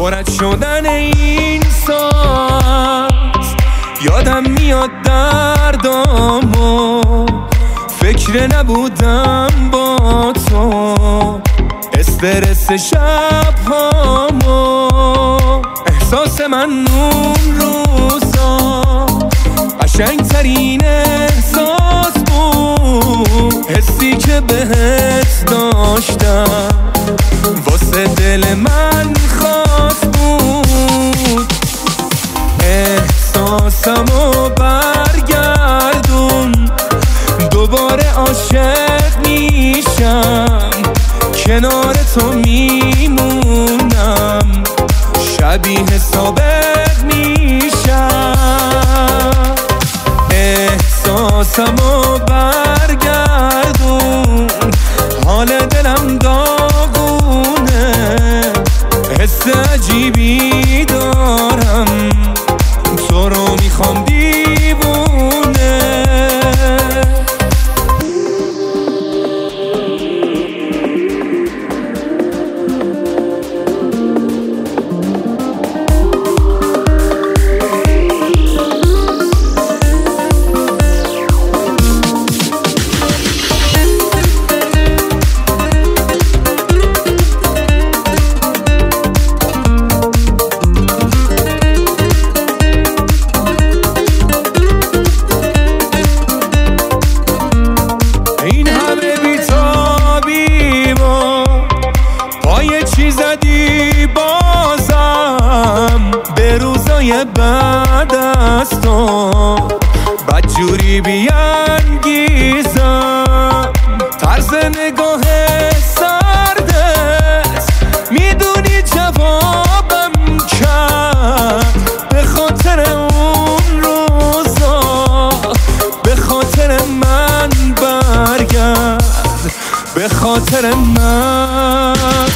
پرد شدن این ساز یادم میاد دردامو، فکر نبودم با تو، استرس شبهامو، احساس من اون روزا قشنگترین احساس بود، حسی که بهت داشتم واسه دل من خاص بود. احساسمو برگردون، دوباره عاشق میشم، کنار تو میمونم، شبیه سابق میشم. احساسمو برگردون، حال دلم داغونه، حس عجیبی دارم، تو رو میخوام دیوونه. زدی بازم به روزای بعد از تو، بدجوری بیانگیزم، طرز نگاه سردت میدونی جوابم کرد، به خاطر اون روزا، به خاطر من برگرد، به خاطر من.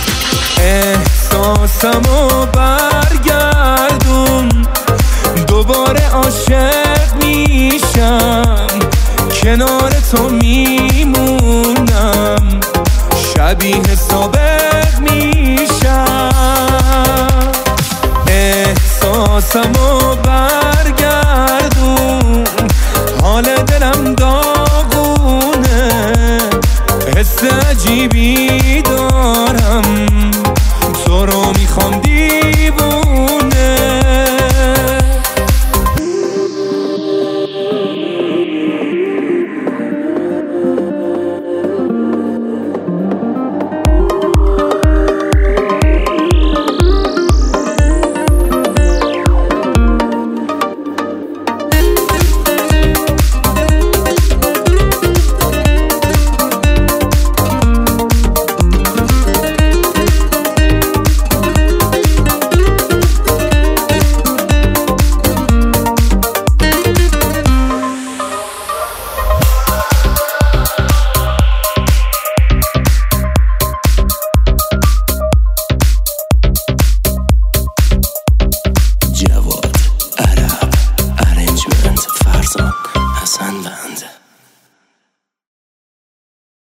احساسمو برگردون، دوباره عاشق میشم، کنار تو میمونم، شبیه سابق میشم. احساسمو